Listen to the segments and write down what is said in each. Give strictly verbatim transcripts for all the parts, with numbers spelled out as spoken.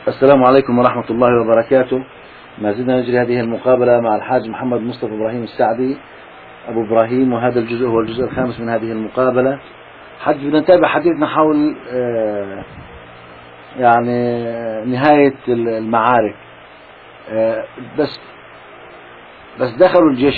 السلام عليكم ورحمة الله وبركاته. ما زلنا نجري هذه المقابلة مع الحاج محمد مصطفى إبراهيم السعدي أبو إبراهيم، وهذا الجزء هو الجزء الخامس من هذه المقابلة. حج بدنا نتابع حديثنا حول آه يعني نهاية المعارك. آه بس بس دخلوا الجيش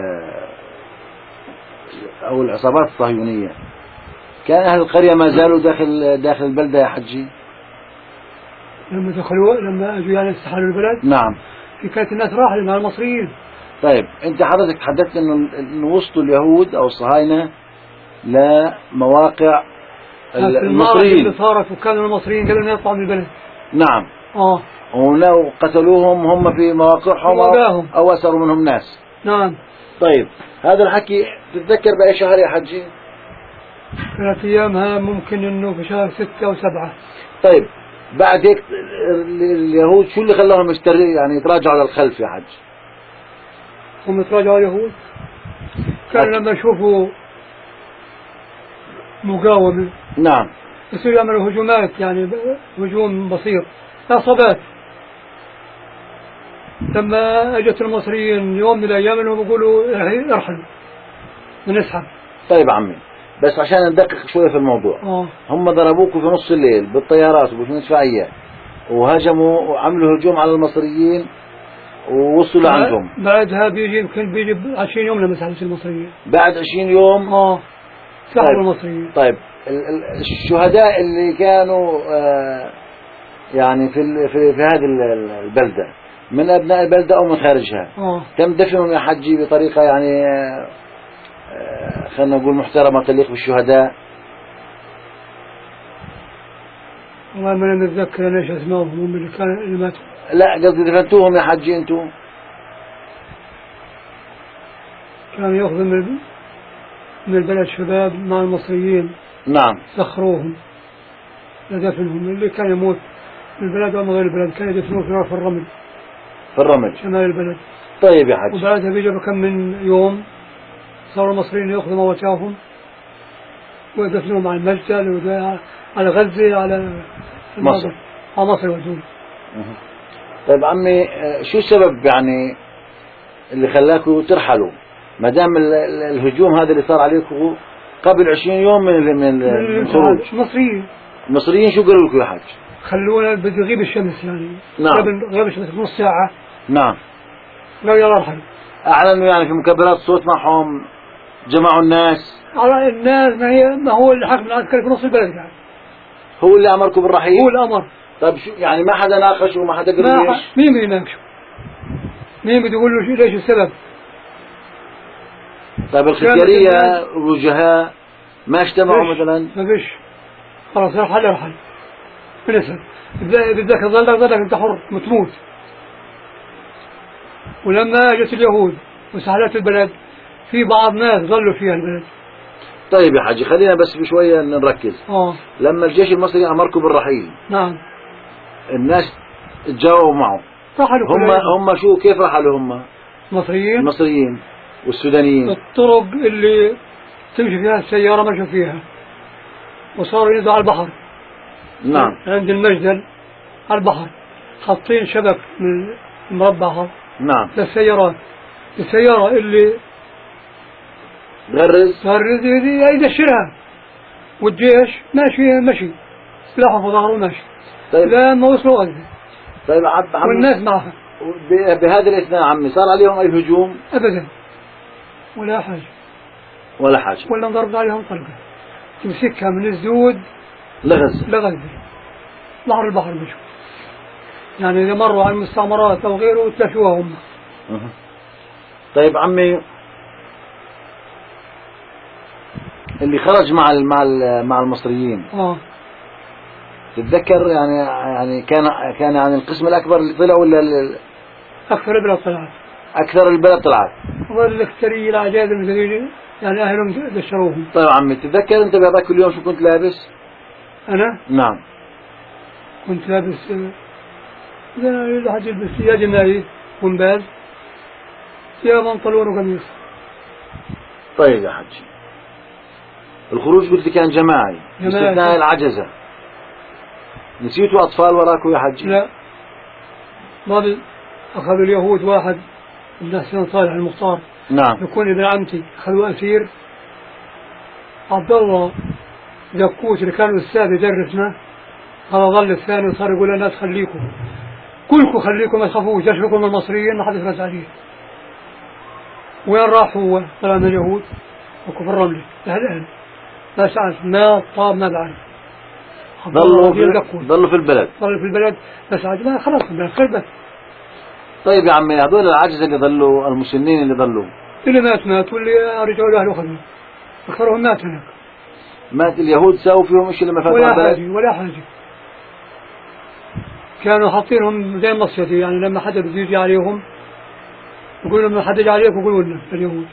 أو العصابات الصهيونية، كان أهل القرية ما زالوا داخل داخل البلدة يا حجي؟ لما دخلوا لما اجوا يعني استحالوا البلد. نعم. في كانت الناس راحوا مع المصريين. طيب انت حضرتك تحدثت انه انه وصلوا اليهود او الصهاينة لمواقع المصريين اللي صارت، وكانوا المصريين قبل ما يطلعوا من البلد. نعم. اه ولو قتلوهم هم في مواقعهم وقاهم. او اسروا منهم ناس. نعم. طيب هذا الحكي تتذكر باي شهر يا حجي؟ كانت ايامها ممكن انه في شهر ستة او سبعة. طيب بعد هيك اليهود شو اللي خلاهم يستر يعني يتراجعوا للخلف يا حج؟ هم يتراجعوا اليهود كانوا لما يشوفوا مقاومة نعم يصيروا يعملوا هجومات، يعني هجوم بسيط، عصابات. لما اجت المصريين يوم من الايام انهم يقولوا ارحلوا بنسحب. طيب عمي بس عشان ندقق شوية في الموضوع. آه. هم ضربوكوا في نص الليل بالطيارات وبالمدفعية وهجموا وعملوا هجوم على المصريين ووصلوا لعندهم. بعدها بيجي يمكن بيجي عشرين يوم لما سحبوا المصريين. بعد عشرين يوم اه سحبوا طيب. المصريين. طيب الشهداء اللي كانوا آه يعني في في, في هذه البلدة من أبناء البلدة أو من خارجها، آه. تم دفنهم يا حجي بطريقة يعني آه خلينا نقول محترمة تليق بالشهداء؟ والله ما انا متذكر انا ايش اسمائهم هم اللي كانوا اللي ماتوا. لا قصدي دفنتوهم يا حجي انتم؟ كانوا ياخذوا من من البلد شباب مع المصريين. نعم. سخروهم لدفنهم. اللي كان يموت من البلد او من غير البلد كانوا يدفنوه في الرمل. في الرمل شمال البلد. طيب يا حج. وبعدها بيجوا كم من يوم صاروا المصريين ياخذوا موتاهم ويدفنوهم على المجدل على غزة على مصر. على مصر ودول. طيب عمي شو السبب يعني اللي خلاكوا ترحلوا ما دام الهجوم هذا اللي صار عليكم قبل عشرين يوم من من الخروج؟ المصريين. المصريين شو قالوا لكم يا حج؟ خلونا بده يغيب الشمس يعني. نعم. قبل غياب الشمس بنص ساعة. نعم. لا يلا ارحلوا. اعلنوا يعني في مكبرات الصوت معهم، جمعوا الناس. على الناس ما هي ما هو اللي حكم العسكري في نص البلد يعني. هو اللي امركم بالرحيل؟ هو الامر. طيب شو يعني ما حدا ناقشه وما حدا قال له ليش؟ مين بده يناقشه؟ مين بده يقول له ليش السبب؟ طيب الخزيرية والوجهاء ما اجتمعوا مثلا؟ ما فيش. خلاص ارحل ارحل. بالاسم بدك تظلك ظلك انت حر متموت. ولما اجت اليهود وسحلت البلد في بعض ناس ظلوا فيها البلد. طيب يا حاج خلينا بس بشوية نركز. اه لما الجيش المصري امركم بالرحيل. نعم. الناس تجاوبوا معه. رحلوا هم هم شو كيف رحلوا هم؟ المصريين. المصريين والسودانيين. الطرق اللي تمشي فيها السيارة مشوا فيها وصاروا ينزلوا على البحر. نعم. عند المجدل على البحر حاطين شبك من المربع. نعم. للسيارات. السيارة اللي غرز غرز يدشرها والجيش ماشي مشي سلاحه في ظهره ماشي. طيب. لما وصلوا غزة. طيب عم والناس معها. بهذا الاثناء عمي صار عليهم اي هجوم؟ ابدا ولا حاجة. ولا حاجة. ولا انضرب عليهم طلقة تمسكها من الزود لغزة. لغزة بحر البحر مشوا. يعني إذا مروا على المستعمرات أو غيره تلفوها هم. أه. طيب عمي اللي خرج مع مع مع المصريين اه تتذكر يعني يعني كان كان يعني القسم الأكبر اللي طلع ولا أكثر البلد طلعت؟ أكثر البلد طلعت. والأكثرية الأعجاز المدنيين يعني أهلهم دشروهم. طيب عمي تتذكر أنت بهذاك اليوم شو كنت لابس؟ أنا؟ نعم. كنت لابس لا حد يلبس يا جناي ومباز يا بنطلون وقميص. طيب يا حجي الخروج قلت كان جماعي باستثناء العجزة. نسيتوا أطفال وراكوا يا حجي؟ لا ما أخذوا اليهود واحد من حسين صالح المختار نعم. يكون ابن عمتي، أخذوا أسير عبد الله زكوت اللي كان الأستاذ يدرسنا، هذا ظل الثاني وصار يقول للناس خليكم كلكم خليكم ما تخافوش، جشكم المصريين ما حد يفرس عليه. وين راح هو؟ طلع من اليهود وكفر الرملة الآن ما سأل ما طاب ما بعد. ظلوا في ظلوا في البلد ظلوا في البلد بس عاد ما خلاص البلد خربت. طيب يا عمي، هذول العجز اللي ظلوا، المسنين اللي ظلوا، اللي مات مات واللي رجعوا له أهله خذوا، أكثرهم مات هناك. مات اليهود ساووا فيهم إيش لما فاتوا ولا البلد؟ حاجة ولا حاجة، كانوا حاطينهم زي المصيدة، يعني لما حدا بده يجي عليهم يقول لهم حدا يجي عليكم يقولوا لنا اليهود.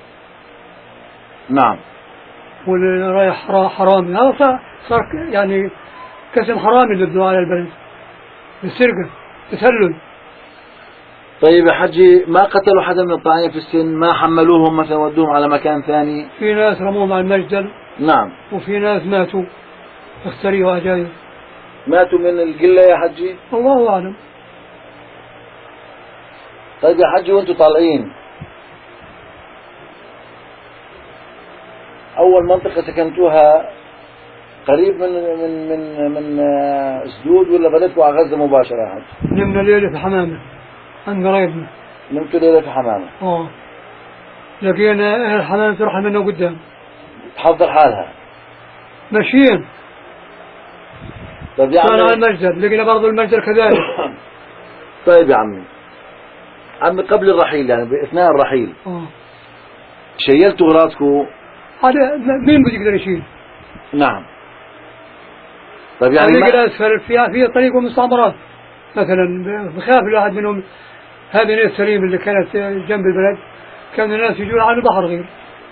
نعم. واللي رايح حرامي هذا صار, صار يعني كسم حرامي اللي بنوا على البلد بالسرقة تسلل. طيب يا حجي، ما قتلوا حدا من الطاعين في السن؟ ما حملوهم مثلا ودوهم على مكان ثاني؟ في ناس رموهم على المجدل. نعم. وفي ناس ماتوا اختريوا عجايب. ماتوا من القلة يا حجي؟ الله أعلم. طيب يا حجي، وانتوا طالعين أول منطقة سكنتوها قريب من من من من اسدود ولا بدأتوا على غزة مباشرة يا حجي؟ نمنا ليلة في حمامة عند قرايبنا. نمتوا ليلة في حمامة؟ اه. لقينا أهل الحمامة تروح منه قدام تحضر حالها ماشيين. طيب يا كان عمي، على المجدل لقينا برضو المجدل كذلك. طيب يا عمي، عمي قبل الرحيل يعني بأثناء الرحيل اه شيلتوا أغراضكم؟ هذا مين بده يقدر يشيل؟ نعم. طيب يعني طريق ما... الأسفل فيها في طريق مستعمرات مثلا، بخاف الواحد منهم. هذه نية سليم اللي كانت جنب البلد كان الناس يجون على البحر غير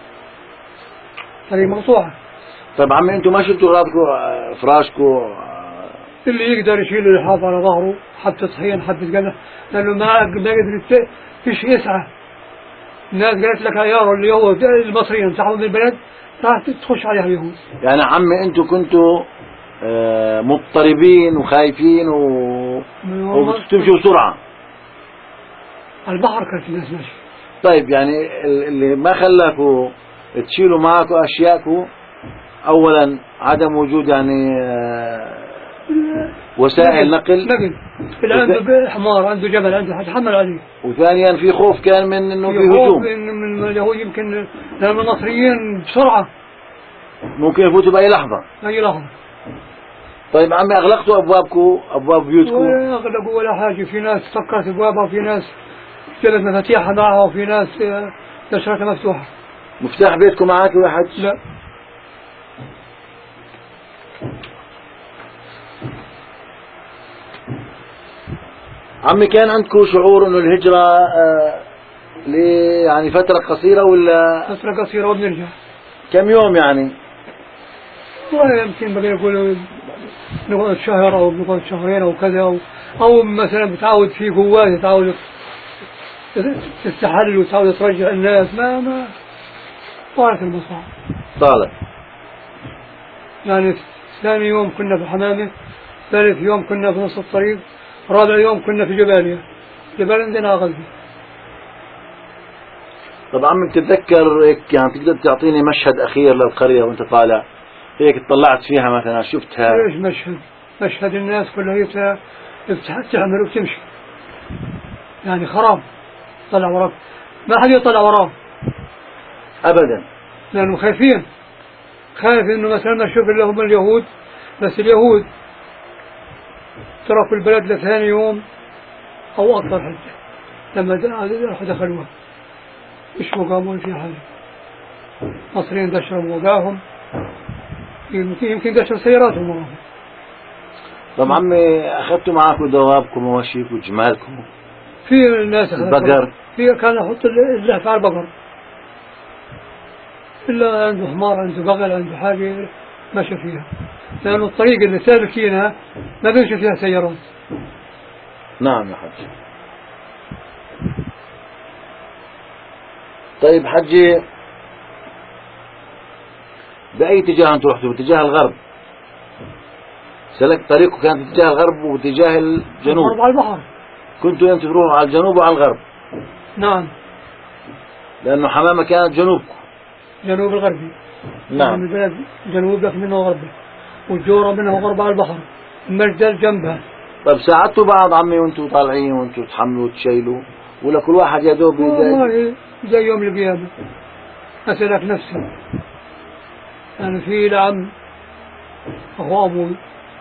طريق مقطوعة. طيب عمي، انتم ما شلتوا أغراضكم، فراشكم؟ اللي يقدر يشيل اللحاف على ظهره حبة طحين حبة قمح، لأنه ما ما قدر فيش يسعى. الناس قالت لك يا اللي هو المصريين انسحبوا من البلد راح تخش عليها اليهود. يعني عمي انتم كنتوا آه مضطربين وخايفين و... وبتمشوا بسرعة على البحر كانت الناس ماشية. طيب يعني اللي ما خلاكوا تشيلوا معكم أشياءكم أولا عدم وجود يعني آه وسائل نقل نقل اللي عنده حمار عنده جبل عنده حد حمل عليه. وثانيا في خوف كان من انه في هجوم من اليهود، يمكن لأن المصريين بسرعة ممكن يفوتوا بأي لحظة. أي لحظة. طيب عمي، أغلقتوا أبوابكم أبواب بيوتكم؟ ولا أغلقوا ولا حاجة. في ناس سكرت أبوابها وفي ناس جابت مفاتيحها معها وفي ناس نشرتها مفتوحة. مفتاح بيتكم معاك يا حج؟ لا. عمي، كان عندكم شعور انه الهجرة آه يعني فترة قصيرة ولا؟ فترة قصيرة وبنرجع. كم يوم يعني؟ والله يمكن بقى يقولوا نقعد شهر او نقعد شهرين او كذا، او او مثلا بتعود في قوات تعود تستحل وتعود ترجع الناس. ما ما طالت المصاعب. طالت. يعني ثاني يوم كنا في حمامة، ثالث يوم كنا في نص الطريق، رابع يوم كنا في جباليا. جبال عندنا غزة. طب عم بتتذكر هيك يعني تقدر تعطيني مشهد أخير للقرية وأنت طالع هيك اطلعت فيها مثلا شفتها؟ ليش مشهد؟ مشهد الناس كلها تحمل وتمشي، يعني خراب. طلع وراك ما حد يطلع وراه أبدا، لأنه خايفين. خايف إنه مثلا ما نشوف إلا هم اليهود، بس اليهود تركوا البلد لثاني يوم أو أكثر حتى لما دخلوها إيش وقاموا في حاجة. مصريين دشروا موقعهم، يمكن يمكن دشروا سياراتهم وراهم. طب عمي، أخذتوا معاكم دوابكم ومواشيكم وجمالكم؟ في الناس البقر؟ في كان يحط اللحف على البقر، إلا عنده حمار عنده بغل عنده حاجة ماشي فيها، لأنه الطريق اللي سالكينها ما بيمشي فيها سيارات. نعم يا حج. طيب حجي، بأي اتجاه أنتم رحتوا؟ باتجاه الغرب؟ سلك طريقه كان باتجاه الغرب واتجاه الجنوب؟ الغرب على البحر. كنتوا أنتوا تروحوا على الجنوب وعلى الغرب؟ نعم. لأنه حمامة كانت جنوبكم. جنوب الغربي. نعم. البلد جنوب لك منه غربي، والجورة منه غرب على البحر، المجدل جنبها. طيب ساعدتوا بعض عمي وانتوا طالعين وانتوا تحملوا وتشيلوا، ولا كل واحد يا دوب؟ والله زي يوم القيامة أسألك نفسي. أنا في لعم أخو أبوي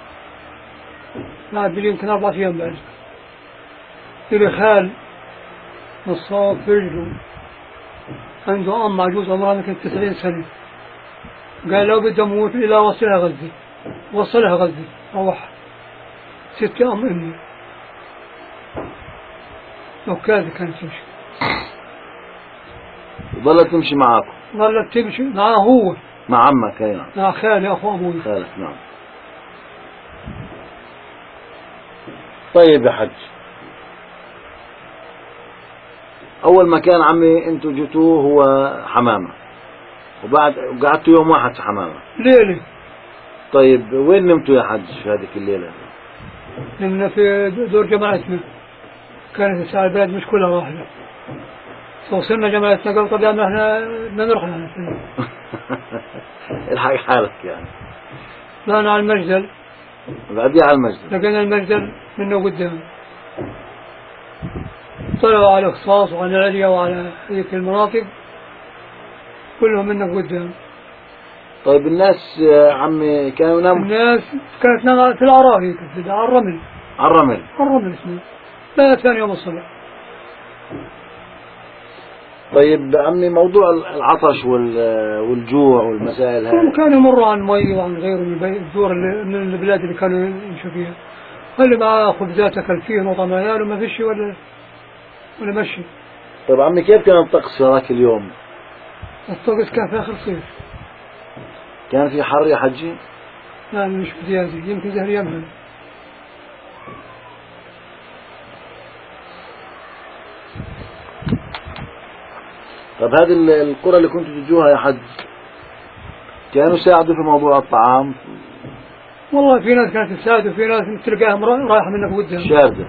بعد بلي يمكن أربعة أيام بعد، إلي خال مصاب في رجله، عنده أم عجوز عمرها يمكن تسعين سنة، قال لو بدي أموت إلى وصلها غزة، وصلها غزة روح ست أم أمي وكذا كانت تمشي. ظلت تمشي معاكم؟ ظلت تمشي معاه هو، مع عمك؟ هنا مع خالي أخو أبوي. خالك. نعم. طيب يا حج، أول مكان عمي أنتوا جيتوه هو حمامة، وبعد قعدتوا يوم واحد في حمامة ليلة. طيب وين نمتوا يا حج في هذيك الليلة؟ نمنا في دور جماعتنا، كانت الساعة البلد مش كلها واحدة، فوصلنا جماعتنا قالوا طب يعني احنا بدنا نروح لنا الحق حالك يعني. طلعنا على المجدل، بعديها على المجدل لقينا المجدل منه قدام، طلعوا على الخصاص وعلى العليا وعلى هذيك المناطق كلهم منه قدام. طيب الناس يا عمي كانوا يناموا؟ الناس كانت تنام في الأراضي، على الرمل. على الرمل؟ على الرمل اسمه، لا ثاني يوم الصبح. طيب عمي موضوع العطش والجوع والمسائل هاي، كانوا يمروا عن مي وعن غيره من الدور من البلاد اللي كانوا يمشوا فيها، اللي معاه خبزات أكل فيه وطعم عياله ما فيش ولا ولا مشي. طيب عمي كيف كان الطقس هذاك اليوم؟ الطقس كان في آخر صيف. كان في حر يا حجي؟ لا مش بزيادة، يمكن زهر يمهل. طب هذه القرى اللي كنتوا تجوها يا حج كانوا يساعدوا في موضوع الطعام؟ والله في ناس كانت تساعد وفي ناس تلقاهم رايحة منك ودهم شاردة.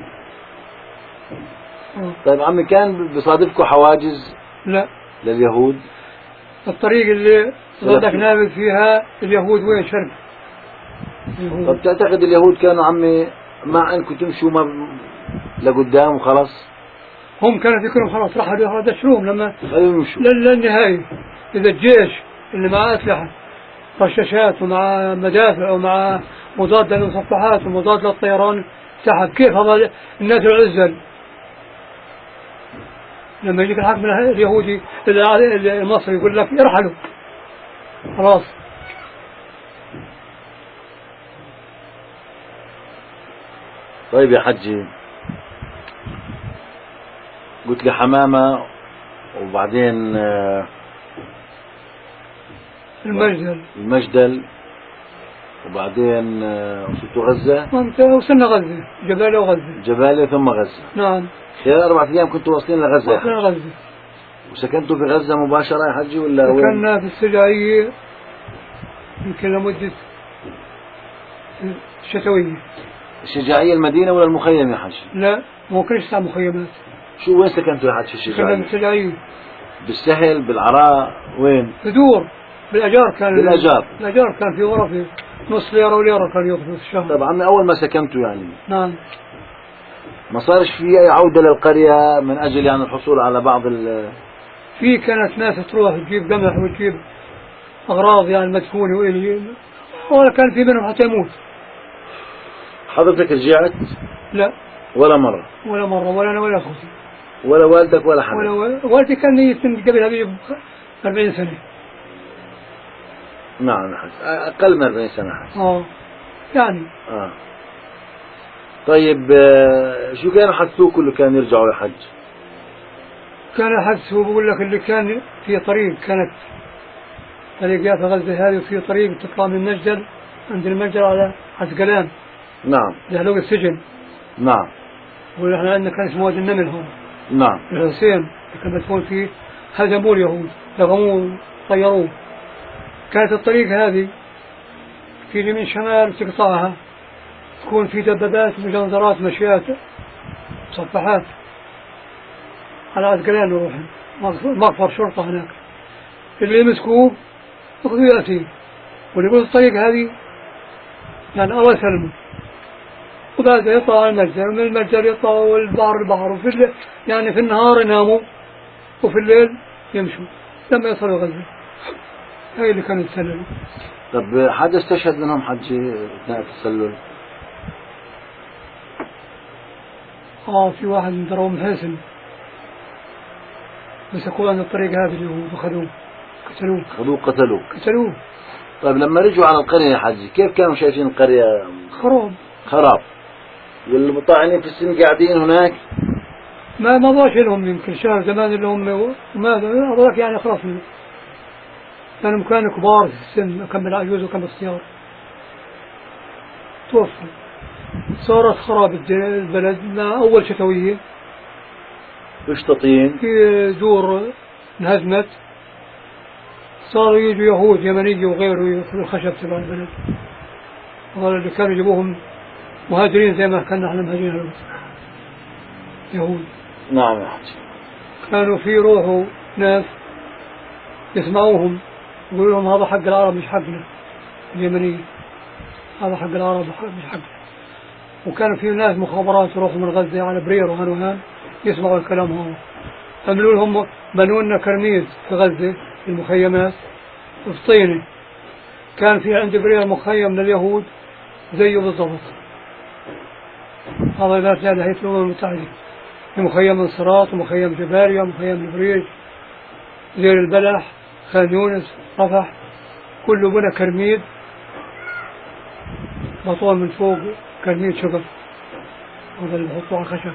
طيب عمي كان بصادفكم حواجز؟ لا لليهود؟ الطريق اللي ضدك نابل فيها اليهود وين شرق اليهود. طب تعتقد اليهود كانوا عمي مع انكم تمشوا ما لقدام وخلاص؟ هم كانوا يفكرون خلاص راح يدشروهم لما يمشوا للنهاية. إذا الجيش اللي معاه أسلحة رشاشات ومع مدافع ومع مضاد للمسطحات ومضاد للطيران سحب، كيف هذا الناس العزل لما يجيك الحاكم اليهودي المصري يقول لك ارحلوا خلاص. طيب يا حجي، قلت لي حمامة وبعدين المجدل المجدل وبعدين وصلتوا غزة؟ وصلنا غزة، جبالة وغزة. جبالة ثم غزة. نعم. خلال أربعة أيام كنتوا واصلين لغزة؟ وصلنا غزة. وسكنتوا في غزة مباشرة يا حجي ولا وين؟ سكننا في السجاعية يمكن لمدة الشتوية. الشجاعية المدينة ولا المخيم يا حجي؟ لا ما كناش ساعة مخيمات. شو وين سكنتوا يا حجي في الشجاعية؟ سكننا في السجاعية. بالسهل بالعراء وين؟ في دور بالأجار كان. بالأجار. الأجار كان في غرفة نص ليرة وليرة كان يطلب في الشهر. طبعا أول ما سكنتوا يعني. نعم. ما صارش في أي عودة للقرية من أجل يعني الحصول على بعض ال في كانت ناس تروح تجيب قمح وتجيب أغراض يعني مدفونة وإلي، ولا كان في منهم حتى يموت. حضرتك رجعت؟ لا ولا مرة؟ ولا مرة، ولا أنا ولا أخوتي ولا والدك ولا حدا؟ ولا والدي كان يسن قبلها ب أربعين سنة. نعم حج. أقل من أربعين سنة حج. آه يعني. آه. طيب شو كانوا حسوك اللي كان يرجعوا يا حج؟ كان حسوا بقول لك اللي كان في طريق، كانت طريقات غزة هذه وفي طريق تطلع من المجدل عند المجدل على عسقلان. نعم. لهلوق السجن. نعم. ونحن عندنا كان اسمه وادي النمل هون. نعم. الحسين كان مدفون فيه، هزموه اليهود لغموه طيروه. كانت الطريق هذه تيجي من شمال تقطعها تكون في دبابات ومجنزرات مشيات صفحات على عسكريين يروح مقفر شرطة هناك، اللي يمسكوه يأخذوه يأتيه، واللي يقول الطريق هذه يعني الله يسلمه، وبعد يطلع المتجر، ومن المتجر يطلعوا البحر البحر، وفي الليل يعني في النهار يناموا وفي الليل يمشوا لما يصلوا غزة. هاي اللي كانوا يتسللوا. طب حد استشهد منهم حج اثناء التسلل؟ اه في واحد من دروم حسن مسكوه عن الطريق هذا اليهود وخذوه قتلوه. خذوه قتلوه. قتلوه. طيب لما رجعوا على القرية يا حجي كيف كانوا شايفين القرية؟ خراب. خراب. والمطاعنين في السن قاعدين هناك؟ ما ما ضاش لهم يمكن شهر زمان اللي هم ما أضاك يعني خلاص لأنهم كانوا كبار في السن، كم بالعجوز وكم بالصيار توفوا. صارت خراب البلد مع أول شتوية وش تطين؟ في دور انهزمت، صاروا يجوا يهود يمنية وغيره يأكلوا الخشب تبع البلد، هذول اللي كانوا يجيبوهم مهاجرين زي ما كنا احنا مهاجرين يهود. نعم يا حجي. كانوا في روحوا ناس يسمعوهم يقولوا لهم هذا حق العرب مش حقنا اليمنية، هذا حق العرب مش حقنا. وكانوا في ناس مخابرات يروحوا من غزة على برير وهان وهان يسمعوا الكلام هذا. عملوا لهم بنوا لنا كرميز في غزة في المخيمات في طينة، كان في عند برير مخيم لليهود زيه بالضبط، هذا لا تزال هيئة الأمم المتحدة، في مخيم انصراط ومخيم جباريا ومخيم البريج زير البلح خان يونس رفح، كله بنا كرميد مطول من فوق كرميد شقف، هذا اللي بحطوه على الخشب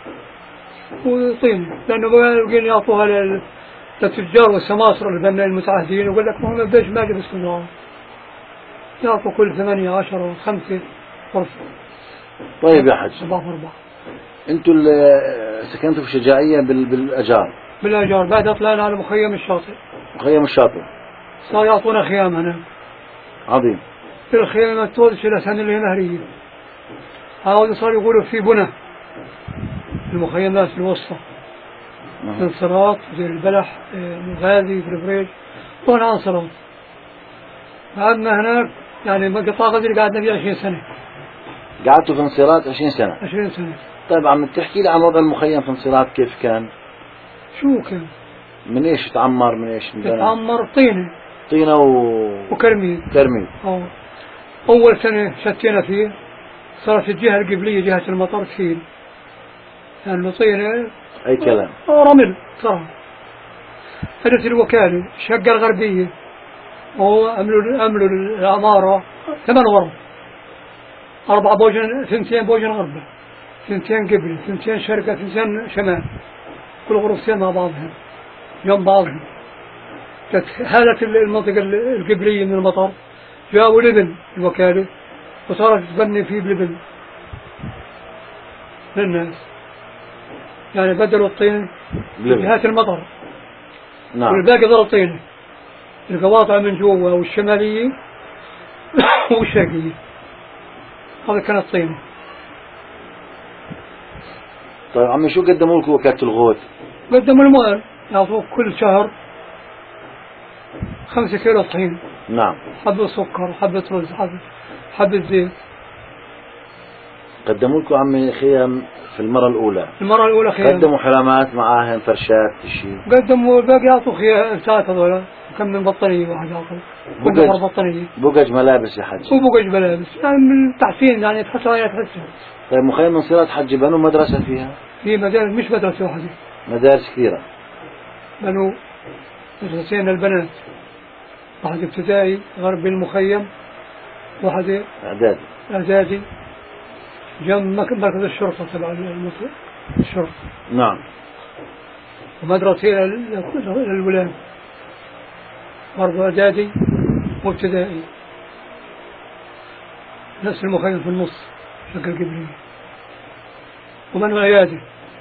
وطين، لأنه بقين يعطوها للتجار والسماسرة البناء المتعهدين، ويقول لك ما هم بديش ما جبس كلهم يعطوا كل ثمانية عشر خمسة غرفة. طيب يا حج، أربعة أربعة. أنتوا اللي سكنتوا في شجاعية بالأجار؟ بالأجار. بعد طلعنا على مخيم الشاطئ. مخيم الشاطئ. صار يعطونا خيام هنا. عظيم. في الخيام ما تولش إلى سنة اللي هي نهرية. هذا صار يقولوا في بنى المخيمات الوسطى. في انصراط زي البلح الغازي في البريج طول عن انصراط. قعدنا هناك يعني قطاع غزل قعدنا فيه عشرين سنة. قعدتوا في انصراط عشرين سنة؟ عشرين سنة. طيب عم تحكي لي عن وضع المخيم في انصراط كيف كان؟ شو كان؟ من ايش تعمر من ايش؟ تعمر طينة. طينة و... وكرميد. كرميد. اه. أول سنة شتينا فيه صارت الجهة القبلية جهة المطر تفيل، لأنه يعني طينة أي كلام. اه رمل صار. هدت الوكالة الشقة الغربية وعملوا عملوا العمارة ثمان غرف، أربع بوجن، ثنتين بوجن غربة، ثنتين قبل، ثنتين شرقة، ثنتين شمال، كل غرفتين مع بعضهم جنب بعضهم. هالت المنطقة القبلية من المطر، جاءوا لبن الوكالة وصارت تبني فيه بلبن للناس، يعني بدلوا الطين بجهات المطر. نعم. والباقي ظل طينة، القواطع من جوا والشمالية والشرقية، هذا كانت طينة. طيب عمي شو قدموا لكم وكالة الغوث؟ قدموا المال، يعطوك كل شهر خمسة كيلو طحين. نعم. حبة سكر، حبة رز، حبة حبة زيت. قدموا لكم عمي خيام في المرة الأولى؟ المرة الأولى خيام. قدموا حرامات معاهن فرشات شيء؟ قدموا الباقي يعطوا خيام بتاعت هذولا، كم من بطانية واحد يعطوا. بقج بطانية. بقج ملابس يا حج. وبقج ملابس، يعني من تحسين يعني تحس عليها تحسين. طيب مخيم انصراط حج بنوا مدرسة فيها؟ في مدارس مش مدرسة واحدة. مدارس كثيرة. بنوا مدرستين للبنات، واحد ابتدائي غربي المخيم، واحد إعدادي. إعدادي جنب مركز الشرطة تبع الشرطة. نعم. ومدرستين للولاد، برضه إعدادي وابتدائي، نفس المخيم في النص شكل قبلي. ومن عيادي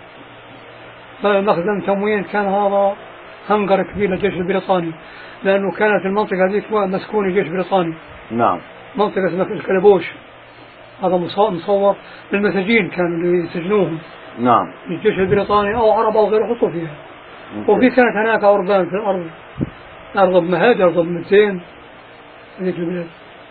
مخزن تموين، كان هذا هنجر كبير للجيش البريطاني، لأنه كانت المنطقة هذيك مسكونة جيش بريطاني. نعم. منطقة اسمها الكلبوش، هذا مصور للمساجين كانوا اللي يسجنوهم نعم. الجيش البريطاني أو عرب أو غيره يحطوا فيها. ممكن. وفي كانت هناك أرضان في الأرض، أرض بمهاج، أرض بمتين، هذيك البلاد.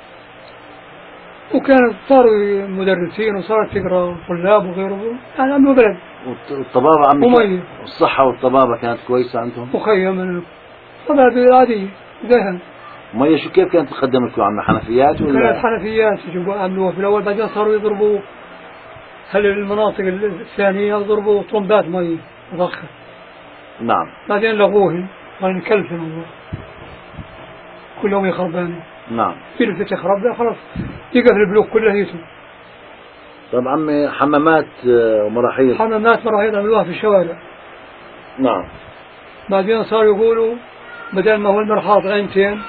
وكانت صاروا مدرسين وصارت تقرأ طلاب وغيره، يعني عملوا بلد. والطبابة عمي ومية. الصحة والطبابة كانت كويسة عندهم؟ مخيم طبابة عادية زيها. مية شو كيف كانت تقدم لكم عم حنفيات ولا؟ كانت حنفيات يجيبوا عملوها في الأول، بعدين صاروا يضربوا هل المناطق الثانية يضربوا طرمبات مية ضخة. نعم. بعدين لغوهن صار نكلف الموضوع كل يوم يخربانه. نعم. في الفتح يخرب خلاص يقف البلوك كله يتم. طب عمي حمامات ومراحيض؟ حمامات مراحيض عملوها في الشوارع. نعم. بعدين صاروا يقولوا بدل ما هو المرحاض عينتين،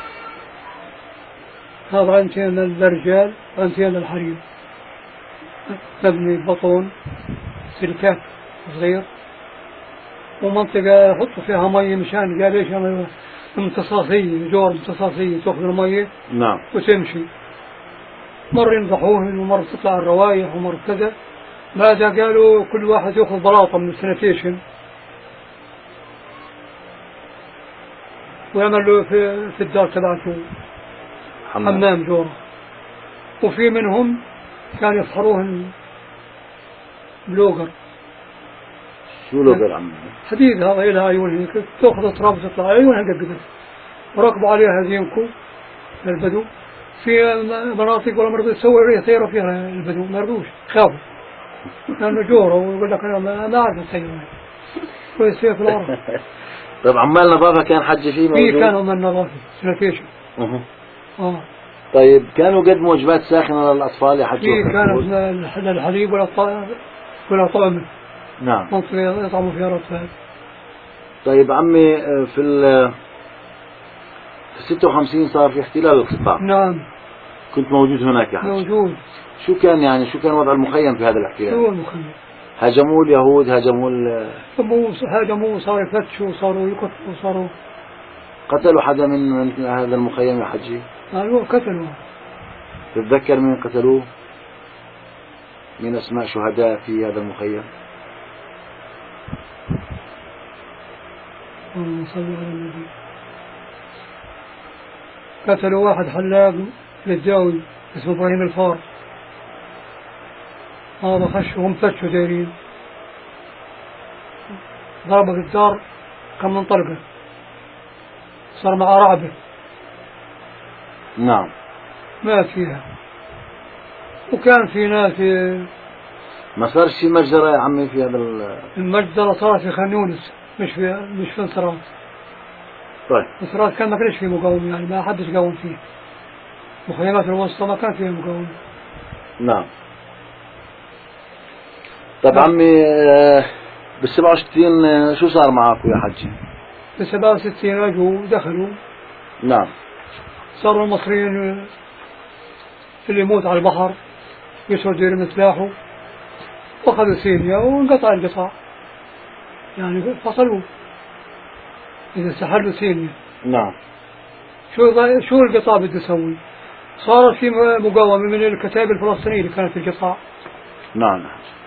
هذا عينتين للرجال عينتين للحريم، مبني بطون سلكات صغير، ومنطقة يحطوا فيها مية مشان قال ايش عملوها امتصاصية، جور امتصاصية تأخذ المية. نعم. وتمشي، مر ينضحوهن ومر تطلع الروايح ومر كذا. بعدها قالوا كل واحد يأخذ بلاطة من السنتيشن ويعمل له في, في الدار تبعته حمام, حمام جورة. وفي منهم كان يفحروهن بلوغر. شو لوغر عمي؟ حديد هذا إلها عيون هيك، تأخذ تراب تطلع عيونها قد قد، وركبوا عليها زينكو البدو. في مناطق ولا مرضوا يسوي يسيروا فيها البدو، ما رضوش خافوا لأنه جورة، ويقول لك أنا ما أعرف أسير ويسير في الأرض. طيب عمال نظافة كان حج فيه موجود؟ في كانوا من النظافة سنتيشن. أه. آه. طيب كانوا قدموا وجبات ساخنة للأطفال يا حج؟ في كانت للحليب ولا ولا طعمة. نعم. منطقة يطعموا فيها الأطفال. طيب عمي في ال في ستة وخمسين صار في احتلال القطاع. نعم. كنت موجود هناك يا حج؟ موجود. شو كان يعني شو كان وضع المخيم في هذا الاحتلال؟ شو المخيم؟ هاجموه اليهود، هاجموه ال هاجموه صاروا يفتشوا صاروا يقتلوا صاروا قتلوا حدا من من هذا المخيم يا حجي؟ ايوه قتلوا. تتذكر مين قتلوه؟ من اسماء شهداء في هذا المخيم؟ اللهم صل على النبي. قتلوا واحد حلاق للجاوي اسمه ابراهيم الفار، هذا خشهم فتشوا دايرين، ضربه في الدار كم من طلقة، صار معه رعبة. نعم. مات فيها. وكان في ناس. ما صار شي مجزرة يا عمي في هذا المجزرة صارت في خان يونس، مش في مش في نصرات. طيب. نصرات كان ما كانش فيه مقاوم، يعني ما حدش قاوم فيه. مخيمات الوسطى ما كان فيها مقاومة. نعم. طب نعم. عمي بالسبعة وستين شو صار معاكم يا حجي؟ بالسبعة وستين اجوا دخلوا. نعم. صاروا المصريين اللي يموت على البحر يسرد يرمي سلاحه، واخذوا سينيا وانقطع القطاع، يعني فصلوا اذا سحلوا سينيا. نعم. شو شو القطاع بده يسوي؟ صارت في مقاومة من الكتائب الفلسطينية اللي كانت في القطاع. نعم.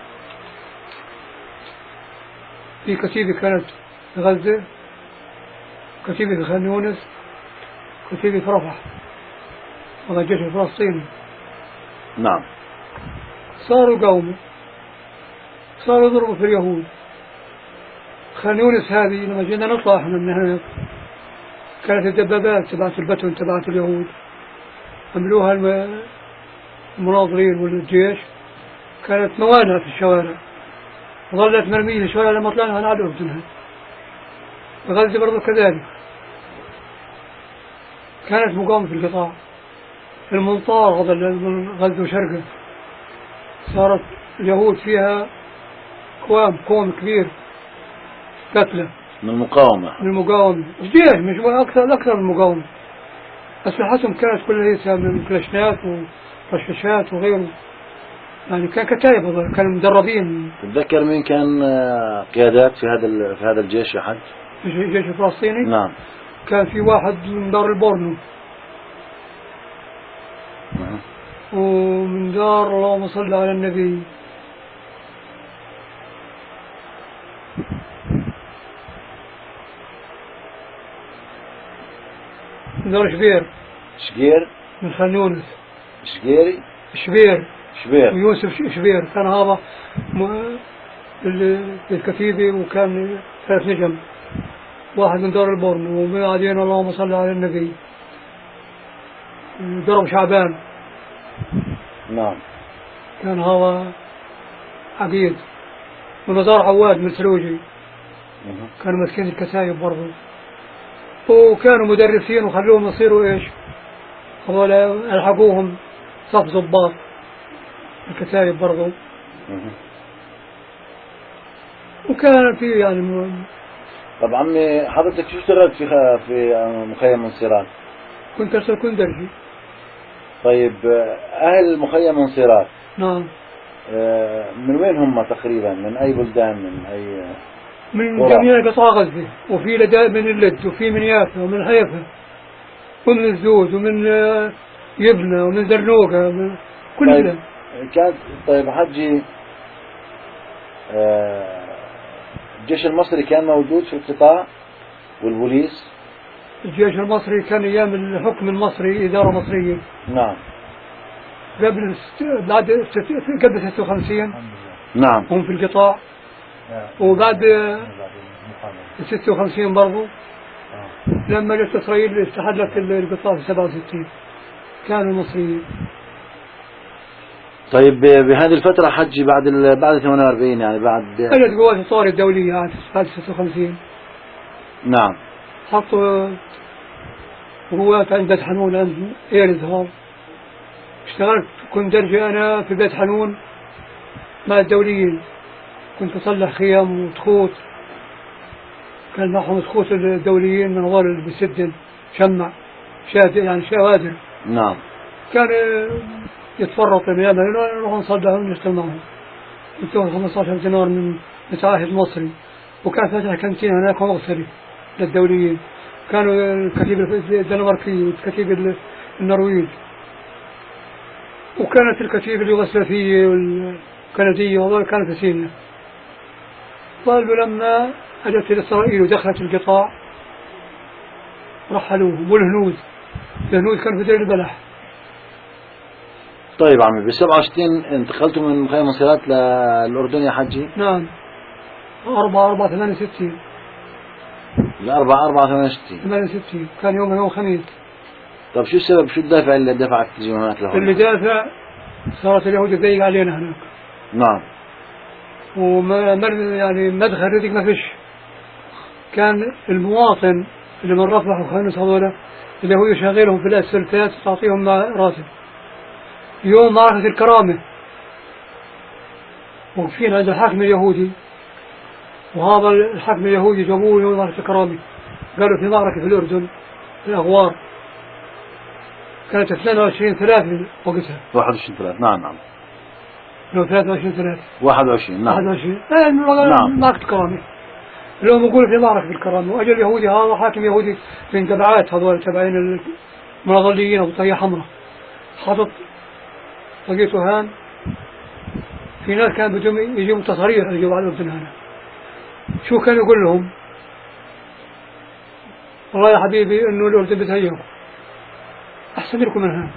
في كتيبة كانت في غزة، كتيبة في خان يونس، كتيبة في رفح، هذا الجيش الفلسطيني. نعم. صاروا قوموا، صاروا يضربوا في اليهود. خان يونس هذه لما جينا نطلع احنا من هناك كانت الدبابات تبعت البتون تبعت اليهود عملوها المناظرين والجيش، كانت موانع في الشوارع، ظلت مرمية في الشوارع لما طلعنا على الأردن. غزة برضو كذلك كانت مقاومة في القطاع. المنطار غزة وشرقة صارت اليهود فيها قوام قوم كبير قتلى من المقاومة. من المقاومة الجيش مش أكثر أكثر من المقاومة. أسلحتهم كانت كلها من كلاشنات ورشاشات وغيره، يعني كان كتائب كانوا مدربين. تتذكر مين كان قيادات في هذا في هذا الجيش يا حج؟ الجيش الفلسطيني؟ نعم. كان في واحد من دار البورنو. نعم. ومن دار اللهم صل على النبي من شبير. شقير. من خان يونس. شقيري. شبير. شبير. ويوسف شبير كان هذا الكتيبي، وكان ثلاث نجم، واحد من دار البرن، وبعدين اللهم صل على النبي درب شعبان. نعم. كان هذا عقيد. من مزار عواد من سلوجي كانوا ماسكين الكتايب برضو، وكانوا مدرسين وخلوهم يصيروا ايش، هذول الحقوهم صف ضباط الكتايب برضو. وكان في يعني م... طب عمي حضرتك شو اشتغلت في خ... في مخيم منصيرات؟ كنت ارسل كندرجي. طيب اهل مخيم منصيرات نعم من وين هم تقريبا؟ من اي بلدان؟ من اي من جميع قطاع غزة، وفي لداء من اللد، وفي من يافا ومن حيفا ومن الزوز ومن يبنى ومن زرنوقة ومن كل طيب ده. كانت طيب حجي الجيش المصري كان موجود في القطاع والبوليس؟ الجيش المصري كان ايام الحكم المصري ادارة مصرية. نعم. قبل بعد قبل ستة وخمسين نعم هم في القطاع، وبعد ستة وخمسين برضو لما جت إسرائيل استحلت القطاع في سبعة وستين كانوا المصريين. طيب بهذه الفترة حجي بعد ال... بعد ثمانية وأربعين يعني بعد اجت قوات الطوارئ الدولية بعد ستة وخمسين. نعم. حطوا قوات عند بيت حنون عند ايرز هول. اشتغلت كنت درجة انا في بيت حنون مع الدوليين، كنت اصلح خيام وتخوت، كان معهم تخوت الدوليين من غير اللي بيسدن شمع شاد يعني شوادر. نعم. كان يتفرط بيعمل نروح نصلح ونشتغل معهم. كنت خمسة عشر دينار من متعاهد مصري، وكان فاتح كانتين هناك مغسلة للدوليين، كانوا الكتيب الدنماركي والكتيب النرويج، وكانت الكتيب اليوغوسلافية والكندية وهذول كانت في سيناء. طالبوا لما أجت إسرائيل ودخلت القطاع رحلوهم، والهنود الهنود كانوا في دير البلح. طيب عمي بسبعة وستين انتقلتوا من مخيم منصيرات للأردن يا حجي؟ نعم. أربعة أربعة ثمانية وستين. الأربعة أربعة ثمانية وستين. ثمانية وستين كان يوم يوم خميس. طيب شو السبب شو الدافع اللي دفعك تجي هناك لهون؟ اللي دافع صارت اليهود تضيق علينا هناك. نعم. وما يعني مدخل رزق ما فيش. كان المواطن اللي من رفح وخانس هذولا اللي هو يشغلهم في الأسفلتات تعطيهم راتب. يوم معركة الكرامة وقفين عند الحاكم اليهودي، وهذا الحاكم اليهودي جابوه يوم معركة الكرامة، قالوا في معركة في الأردن في الأغوار كانت اثنين وعشرين ثلاثة وقتها. واحد وعشرين ثلاثة. نعم نعم. لو ثلاثة وعشرين ثلاثة. واحد وعشرين. نعم. واحد وعشرين. ايه نعم. معركة الكرامة. اليوم يقول في معركة الكرامة، وأجل يهودي هذا حاكم يهودي من تبعات هذول تبعين المناضليين أو طاقية حمراء، حاطط طاقيته هان. في ناس كان بدهم يجيبوا تصاريح يجيبوا على الأردن هنا. شو كان يقول لهم؟ والله يا حبيبي إنه الأردن بتهيئكم، أحسن لكم من هان،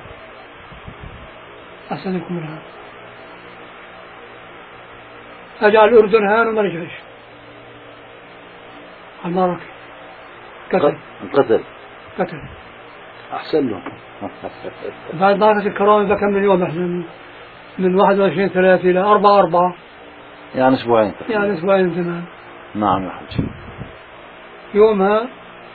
أحسن لكم من هان. أجعل الأردن هان وما رجعش. المعركة قتل قتل قتل أحسن له. بعد معركة الكرامة بكم من يوم إحنا من واحد وعشرين ثلاثة إلى أربعة أربعة يعني أسبوعين يعني أسبوعين زمان. نعم يا حجي. يومها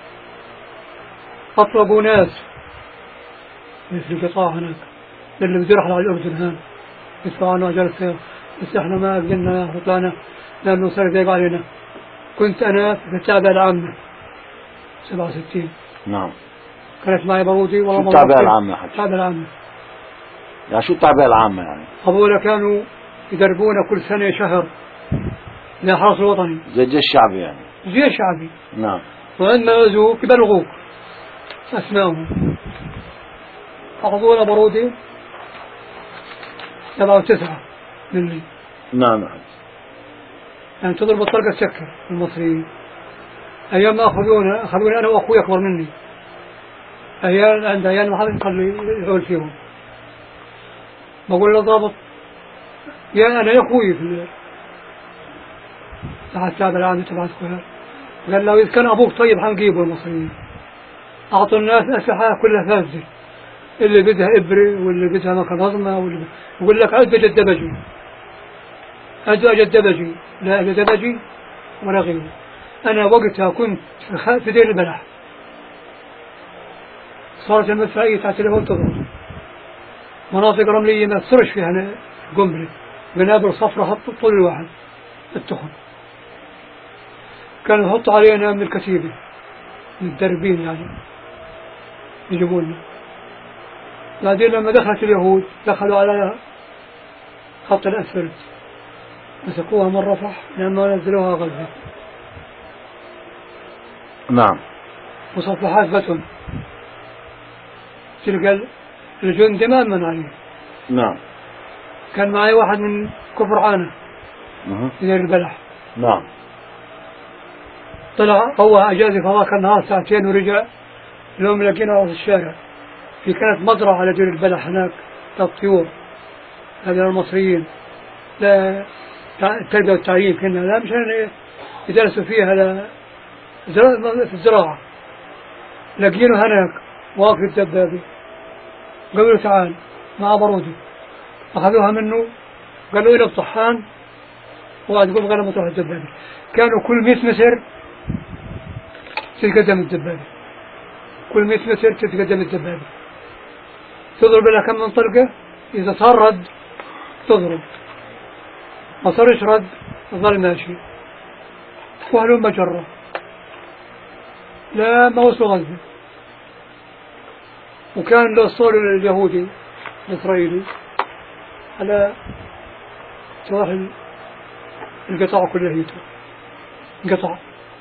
أطلقوا ناس في القطاع هناك اللي بده يرحل على الأردن هان يدفعونا أجر السير، بس إحنا ما قلنا طلعنا لأنه صار يضيق علينا. كنت أنا في التعبئة العامة سبعة وستين. نعم. كانت معي برودي والله. شو التعبئة العامة يا حجي؟ التعبئة العامة يعني شو التعبئة العامة يعني؟ هذول كانوا يدربونا كل سنة شهر للحرس الوطني زي الجيش الشعبي يعني. جيش شعبي. نعم. وعندما يجوك يبلغوك أسمائهم. أخذونا برودي سبعة وتسعة مني. نعم يا حجي. يعني تضرب الطلقة تسكر المصريين. أيام ما أخذونا أخذوني أنا وأخوي أكبر مني، أيام عند أيام ما حد يخلي يعول فيهم. بقول له ضابط يا أنا يا أخوي في تحت هذا العام تبع الخيار، قال له إذا كان أبوك طيب حنجيبه المصريين. أعطوا الناس أسلحة كلها فاسدة، اللي بدها إبرة واللي بدها مكنظمة واللي يقول لك عد جدبجي عد جدبجي لا جدبجي ولا غيره. أنا وقتها كنت في دير البلح، صارت المدفعية تحت الهون تضرب مناطق رملية ما تصرش فيها قنبلة، بنابل صفرة حط طول الواحد التخن، كانوا يحطوا علينا من الكتيبة متدربين يعني يجيبونا. بعدين لما دخلت اليهود دخلوا على خط الأسفلت مسكوها من رفح لما نزلوها غزة. نعم. مصفحات بتون تلقى الجند ما من عليه. نعم. كان معي واحد من كفر عانة في دير البلح. نعم. طلع هو أجازة فضاك النهار ساعتين ورجع، اليوم لقينا في الشارع في كانت مزرعة على دير البلح هناك الطيور هذول المصريين لا التربية والتعليم كنا لا مشان يدرسوا فيها لا في الزراعة. لقينه هناك واقف الدبابة، قالوا له تعال مع برودي، أخذوها منه قالوا إلى الطحان وقعد يقول غير ما تروح الدبابة. كانوا كل مئة متر تتقدم الدبابة، كل مئة متر تتقدم الدبابة، تضرب لها كم من طلقة، إذا صار رد تضرب، ما صارش رد ظل ماشي وهلوم مجرة لا ما وصلوا غزة. وكان له الصول اليهودي الإسرائيلي على سواحل القطاع كليته قطع.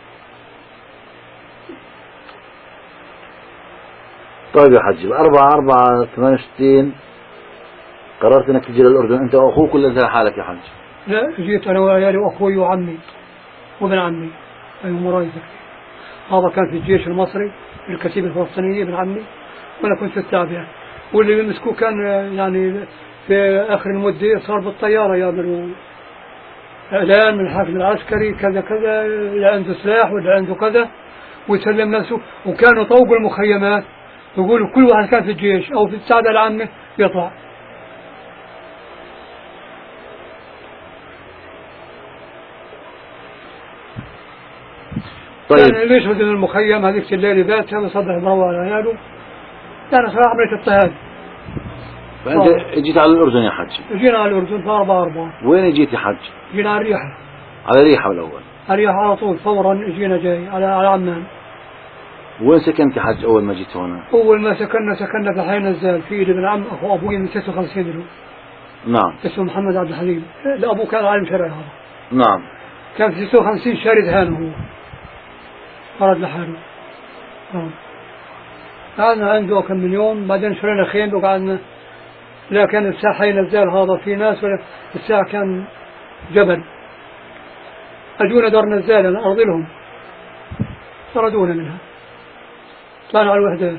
طيب يا حجي، الأربعة أربعة ثمانية وستين قررت أنك تجي للأردن أنت وأخوك ولا أنت لحالك يا حج؟ لا جيت أنا وعيالي وأخوي وعمي وابن عمي أي مرايزك. هذا كان في الجيش المصري في الكتيبة الفلسطينية ابن عمي وأنا كنت في التابعة. واللي مسكوه كان يعني في آخر المدة صار بالطيارة يعملوا إعلان من الحاكم العسكري كذا كذا اللي عنده سلاح واللي عنده كذا ويسلم نفسه. وكانوا طوقوا المخيمات يقولوا كل واحد كان في الجيش أو في السعادة العامة يطلع. طيب يعني ليش بدنا المخيم هذيك الليلة باتها وصبح مروى على عياله. يعني صراحة عملية اضطهاد. فأنت جيت على الأردن يا حج؟ جينا على الأردن في أربعة أربعة. وين جيت يا حج؟ جينا على الريحة. على ريحة الأول؟ على الريحة على طول فورا جينا جاي على على عمان. وين سكنت يا حج أول ما جيت هنا؟ أول ما سكننا سكننا في حي نزال في ابن عم أخو أبوي من ستة وخمسين له. نعم. اسمه محمد عبد الحليم. لأبوه كان عالم شرعي هذا. نعم. كان في ستة وخمسين شاري دهان هو. فرد لحاله. نعم. قعدنا عنده كم من يوم بعدين شرينا خيم وقعدنا. لا كان الساعة حي نزال هذا في ناس ولا الساعة كان جبل. أجونا دار نزال أنا أرضي لهم. طردونا منها. طلعنا على الوحدات.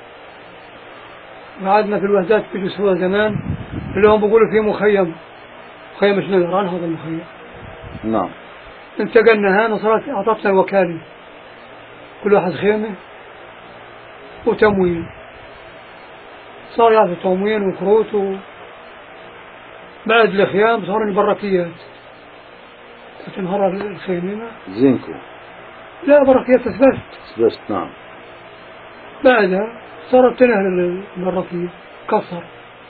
قعدنا في الوحدات في جسوة زمان اللي هم بيقولوا فيه مخيم. مخيم مش نقدر عن هذا المخيم. نعم. انتقلنا هنا وصارت أعطتنا الوكالة. كل واحد خيمة وتموين. صار يعطي تموين وكروت و بعد الخيام صاروا البركيات. تنهار الخيمة. زينكو. لا بركيات تثبت. تثبت نعم. بعدها صارت تنهر البركية كسر.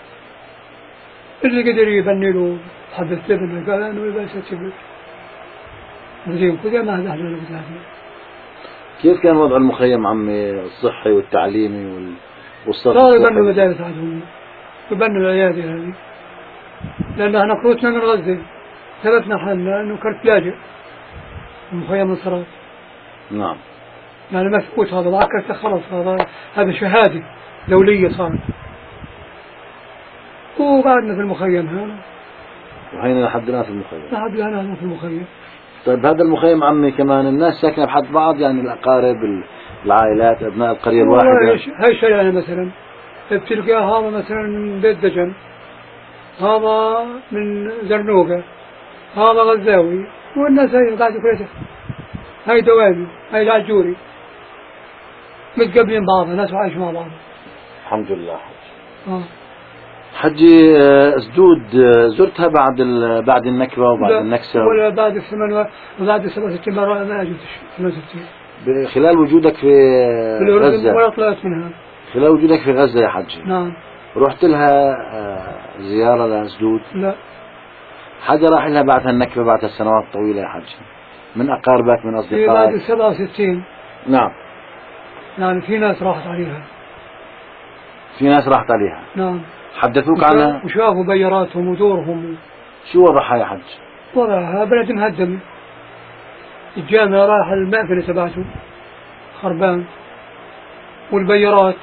اللي قدر يبني له حبة لبن قال أنا يبقى ستبل. زينكو زي ما هذا أهل الوزارة. كيف كان وضع المخيم عمي الصحي والتعليمي وال... والصرف؟ صار يبنوا مدارس عندهم يبنوا العيادة هذه لأن احنا كروتنا من غزة ثبتنا حالنا أنه كرت لاجئ المخيم الصراط. نعم. يعني ما في قوت هذا وعكرت خلص هذا هذا شهادة دولية صارت. وقعدنا في المخيم هنا وحين لحد الآن في المخيم؟ لحد الآن في المخيم. طيب هذا المخيم عمي كمان الناس ساكنة بحد بعض يعني الأقارب العائلات أبناء القرية الواحدة؟ هاي شلالة مثلا بتلقى هذا مثلا من بيت دجن، هذا من زرنوقة، هذا غزاوي، والناس هاي قاعدة كلها هاي دوامي، هاي العجوري، متقابلين بعض، الناس عايشين مع بعض. الحمد لله حج. آه. حجي أسدود زرتها بعد بعد النكبة وبعد النكسة؟ ولا بعد الثمان وبعد سبعة ستين مرة ما أجيتش ثمان ستين. خلال وجودك في غزة؟ ولا طلعت منها. خلال وجودك في غزة يا حجي؟ نعم. رحت لها زيارة لأسدود؟ لا. حدا راح لها بعد النكبة بعد السنوات الطويلة يا حجي؟ من أقاربك من أصدقائك؟ في بعد السبعة وستين. نعم. يعني في ناس راحت عليها. في ناس راحت عليها؟ نعم. حدثوك عنها؟ وشافوا بياراتهم ودورهم. شو وضعها يا حج؟ وضعها بلد مهدم، الجامع راح المقفلة تبعته خربان، والبيارات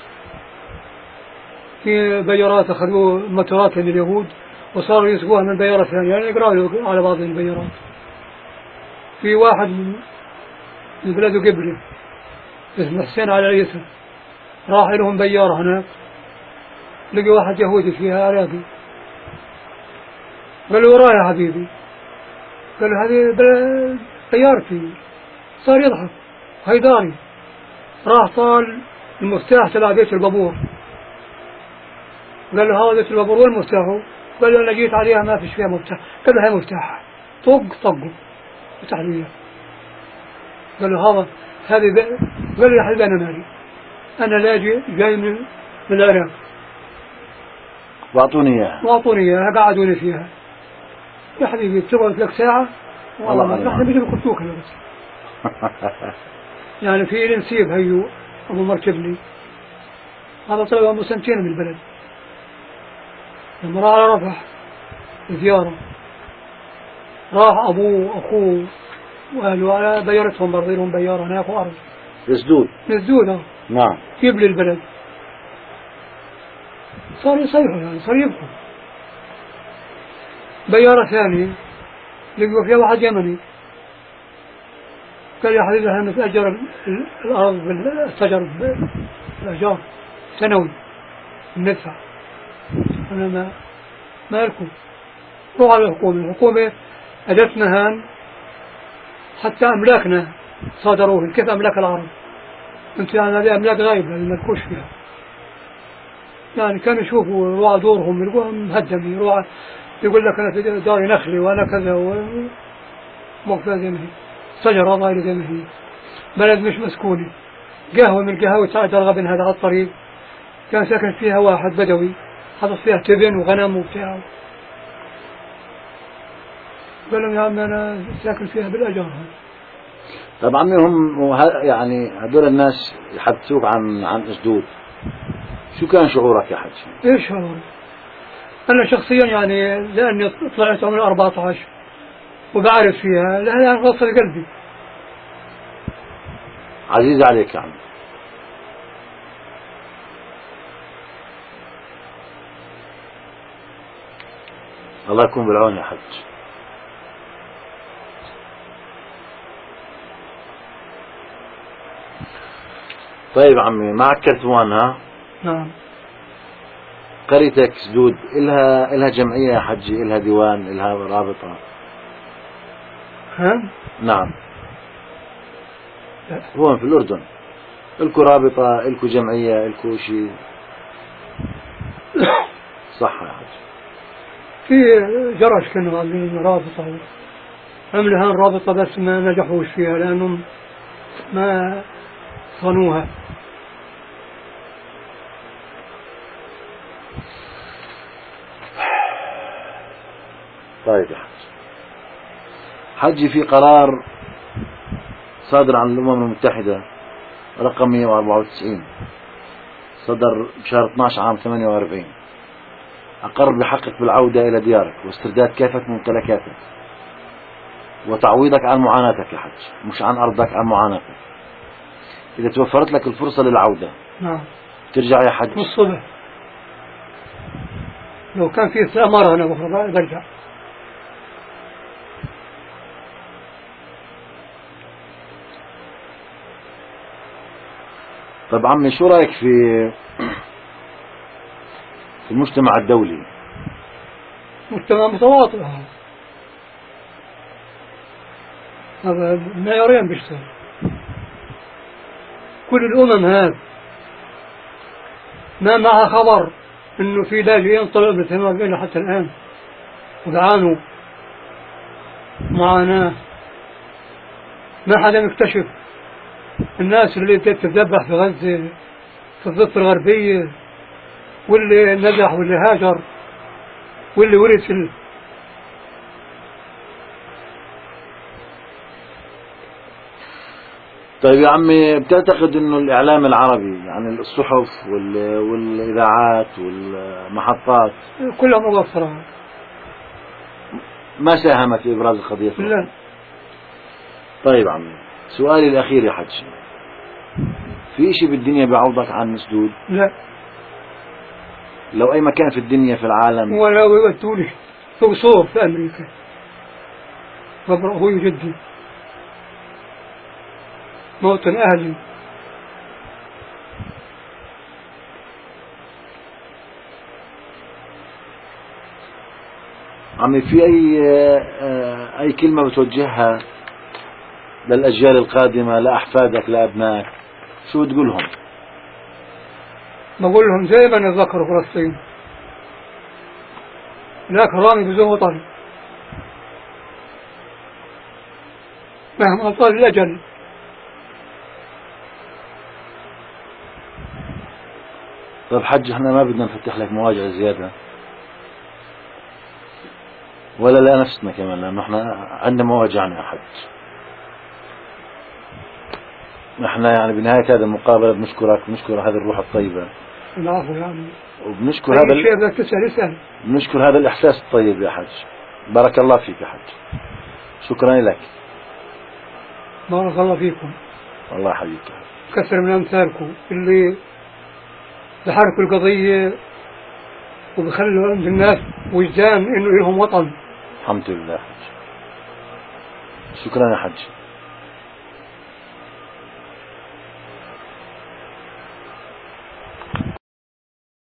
في بيارات أخذوا مطارات من اليهود وصاروا يسقوها من بيارة ثانية، يعني يقرأوا على بعض البيارات. في واحد من بلده قبري اسمه حسين على اليسر راح لهم بيارة هناك، لقي واحد يهودي فيها عراقي، قال له وراي يا حبيبي، قال له هذه بيارتي، صار يضحك هاي داري، راح طال المفتاح تبع بيت البابور، قال له هذا بيت البابور وين مفتاحه؟ قال له انا جيت عليها ما فيش فيها مفتاح، قال له هاي مفتاحها، طق طقه فتح له اياه، قال له هذا هذه قال له يا حبيبي انا مالي، انا لاجئ جاي من من العراق واعطوني اياها واعطوني اياها قعدوني فيها. يا حبيبي تقعد لك ساعة والله نحن بيجي بقتلوك بس. يعني في نسيب هيو ابو مركبلي هذا طلع ابو سنتين من البلد، لما راح على رفح زيارة راح ابوه اخوه واهله على بيارتهم برضه لهم بيارة هناك وارض مسدود مسدود. نعم. جيب لي البلد، صار يصيحوا يعني صار يبكوا. بيارة ثانية لقوا فيها واحد يمني، قال يا حبيبي احنا نتأجر الأرض بالشجر بالأشجار سنوي ندفع، أنا ما ما لكم، روح على الحكومة، الحكومة أدتنا هان حتى أملاكنا صادروه، كيف أملاك العرب؟ أنت يعني هذه أملاك غايبة اللي ملكوش فيها. يعني كانوا يشوفوا روعة دورهم يلقوهم مهدم، روعة يقول لك أنا في داري نخلي وأنا كذا ومقفى زي ما هي، شجرة ضايلة زي ما هي، بلد مش مسكونة. قهوة من القهاوي تاعت رغبن هذا على الطريق كان ساكن فيها واحد بدوي حط فيها تبن وغنم وبتاع، قال لهم يا عم أنا ساكن فيها بالأجار. طبعا هم يعني هذول الناس يحدثوك عن عن أسدود، شو كان شعورك يا حج؟ ايش شعوري؟ انا شخصيا يعني لاني طلعت عمري أربعة عشر وبعرف فيها لانها غصة قلبي، عزيز عليك يا عم. الله يكون بالعون يا حج. طيب عمي معك كرتوان ها؟ نعم. قريتك سدود إلها إلها جمعية يا حجي، إلها ديوان، إلها رابطة؟ ها؟ نعم. هون في الأردن إلكو رابطة، إلكو جمعية، إلكو شيء؟ صح يا حج. في جرش كانوا عاملين رابطة، عملوا هان رابطة بس ما نجحوش فيها لأنهم ما صنوها. طيب يا حج. حجي في قرار صادر عن الأمم المتحدة رقم مئة وأربعة وتسعين صدر بشهر اثني عشر عام ثمانية وأربعين، أقر بحقك بالعودة إلى ديارك واسترداد كافة ممتلكاتك وتعويضك عن معاناتك يا حج، مش عن أرضك، عن معاناتك. إذا توفرت لك الفرصة للعودة نعم ترجع يا حج؟ والصبح لو كان في ثمرة أنا برجع. طب عمي شو رأيك في في المجتمع الدولي؟ مجتمع متواطئ هذا، هذا معيارين بيشتغل. كل الأمم هذا ما معها خبر إنه في لاجئين طلعوا بالثمانين حتى الآن وبعانوا معاناة، ما حدا مكتشف الناس اللي تتذبح في غزة في الضفة الغربية، واللي نزح واللي هاجر واللي ورث ال... طيب يا عمي، بتعتقد انه الاعلام العربي يعني الصحف وال... والاذاعات والمحطات كلها مقصرة، ما ساهمت في ابراز القضية؟ لا. طيب عمي، سؤالي الاخير يا حج، في شيء بالدنيا بيعوضك عن مسدود؟ لا. لو اي مكان في الدنيا في العالم، ولا يودوني فوق صور في امريكا، أخوي جدي موطن أهلي. عمي في أي أي كلمة بتوجهها للأجيال القادمة، لأحفادك لأبنائك، شو تقولهم؟ بقول لهم زي ما نذكروا فلسطين، لا كرامي بدون وطن مهما طال الأجل. طيب حج، احنا ما بدنا نفتح لك مواجهة زيادة ولا لا نفسنا كمان، لأنه احنا عندنا مواجعنا يا حج. احنا يعني بنهاية هذه المقابلة بنشكرك، بنشكر هذه الروح الطيبة. العفو يا عمي. وبنشكر هذا أي شيء بدك تسأل اسأل. بنشكر هذا الإحساس الطيب يا حج. بارك الله فيك يا حج، شكرا لك. بارك الله فيكم. الله يحييك. كثر من أمثالكم اللي بحركوا القضية وبخلوا عند الناس وجدان إنه لهم وطن. الحمد لله حج، شكرا يا حج.